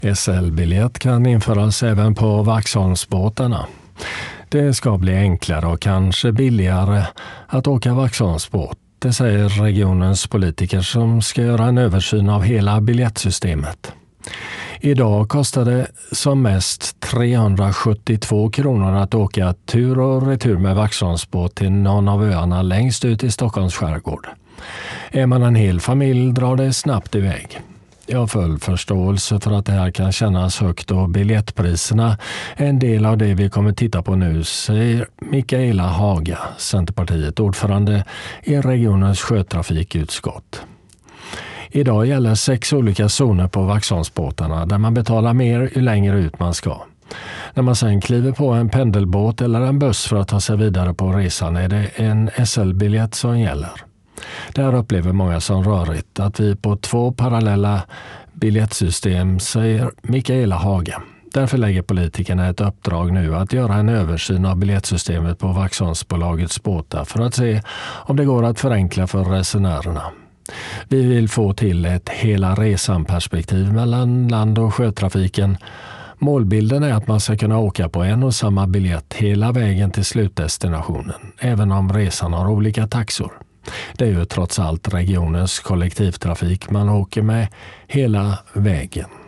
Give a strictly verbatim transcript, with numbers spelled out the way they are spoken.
S L-biljett kan införas även på Vaxholmsbåtarna. Det ska bli enklare och kanske billigare att åka Vaxholmsbåt. Det säger regionens politiker som ska göra en översyn av hela biljettsystemet. Idag kostar det som mest trehundrasjuttiotvå kronor att åka tur och retur med Vaxholmsbåt till någon av öarna längst ut i Stockholms skärgård. Är man en hel familj drar det snabbt iväg. Jag har full förståelse för att det här kan kännas högt och biljettpriserna är en del av det vi kommer titta på nu, säger Mikaela Haga, Centerpartiet, ordförande i regionens sjötrafikutskott. Idag gäller sex olika zoner på Vaxholmsbåtarna där man betalar mer ju längre ut man ska. När man sedan kliver på en pendelbåt eller en buss för att ta sig vidare på resan är det en S L-biljett som gäller. Där upplever många som rörigt att vi på två parallella biljettsystem, säger Mikaela Haga. Därför lägger politikerna ett uppdrag nu att göra en översyn av biljettsystemet på Vaxholmsbolagets båtar för att se om det går att förenkla för resenärerna. Vi vill få till ett hela resan-perspektiv mellan land- och sjötrafiken. Målbilden är att man ska kunna åka på en och samma biljett hela vägen till slutdestinationen, även om resan har olika taxor. Det är ju trots allt regionens kollektivtrafik man åker med hela vägen.